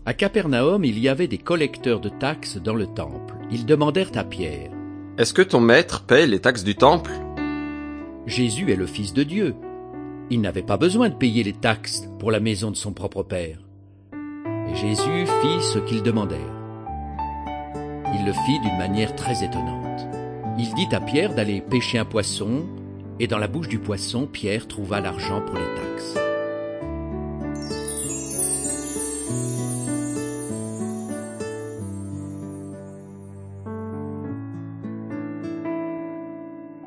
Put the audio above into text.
À Capernaum, il y avait des collecteurs de taxes dans le temple. Ils demandèrent à Pierre: « Est-ce que ton maître paie les taxes du temple ?» Jésus est le Fils de Dieu. Il n'avait pas besoin de payer les taxes pour la maison de son propre Père. Et Jésus fit ce qu'ils demandèrent. Il le fit d'une manière très étonnante. Il dit à Pierre d'aller pêcher un poisson, et dans la bouche du poisson, Pierre trouva l'argent pour les taxes.